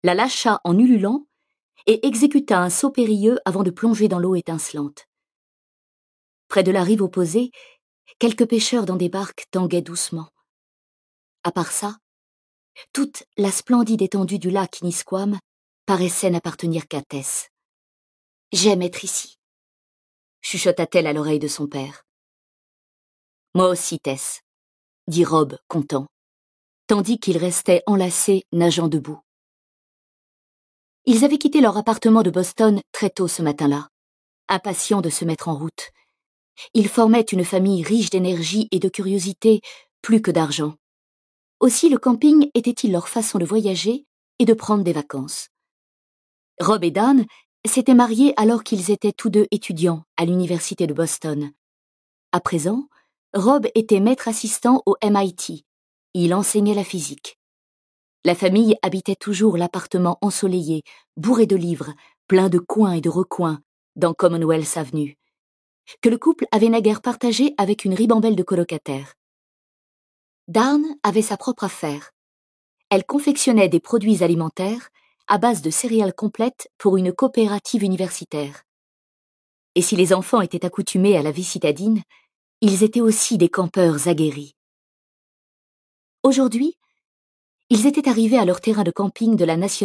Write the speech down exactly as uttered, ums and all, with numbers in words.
la lâcha en ululant et exécuta un saut périlleux avant de plonger dans l'eau étincelante. Près de la rive opposée, quelques pêcheurs dans des barques tanguaient doucement. À part ça, toute la splendide étendue du lac Inisquam paraissait n'appartenir qu'à Tess. « J'aime être ici », chuchota-t-elle à l'oreille de son père. « Moi aussi, Tess », dit Rob, content, tandis qu'il restait enlacé, nageant debout. Ils avaient quitté leur appartement de Boston très tôt ce matin-là, impatients de se mettre en route. Ils formaient une famille riche d'énergie et de curiosité, plus que d'argent. Aussi le camping était-il leur façon de voyager et de prendre des vacances. Rob et Dan s'étaient mariés alors qu'ils étaient tous deux étudiants à l'université de Boston. À présent, Rob était maître assistant au M I T. Il enseignait la physique. La famille habitait toujours l'appartement ensoleillé, bourré de livres, plein de coins et de recoins, dans Commonwealth Avenue, que le couple avait naguère partagé avec une ribambelle de colocataires. Dan avait sa propre affaire. Elle confectionnait des produits alimentaires à base de céréales complètes pour une coopérative universitaire. Et si les enfants étaient accoutumés à la vie citadine, ils étaient aussi des campeurs aguerris. Aujourd'hui, ils étaient arrivés à leur terrain de camping de la National